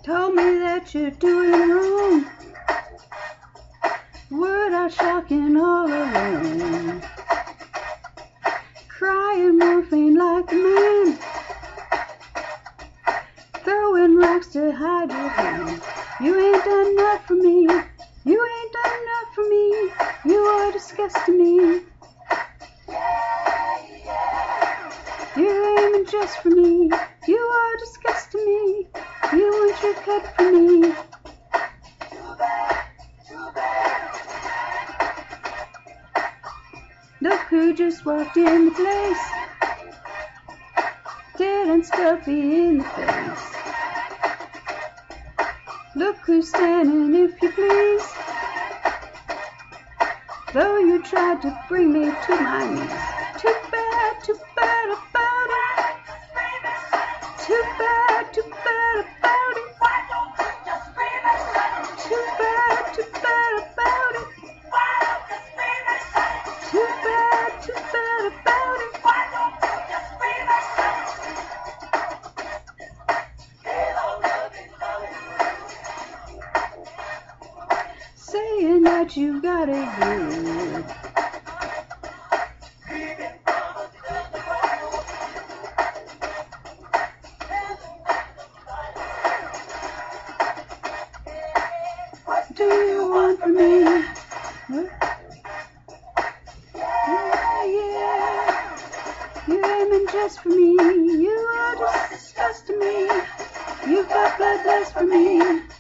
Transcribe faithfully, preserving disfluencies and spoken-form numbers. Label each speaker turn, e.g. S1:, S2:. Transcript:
S1: Told me that you're doing wrong. Word out shocking all alone. Crying morphine like a man. Throwing rocks to hide your hand. You ain't done enough for me. You ain't done enough for me. You are disgust to me. You're aiming just for me. You are disgust to me. You want your cut for me. Look who just walked in the place. Dead and stuffy in the face. Look who's standing, if you please. Though you tried to bring me to my knees. Too bad, too bad about it. Too bad, too bad about it. Too bad, too bad about it. Too bad, too bad about it. Saying that you got it good. What do you want from me? What? Yeah, yeah. You're aiming just for me. You are disgust to me. You've got bloodlust for me.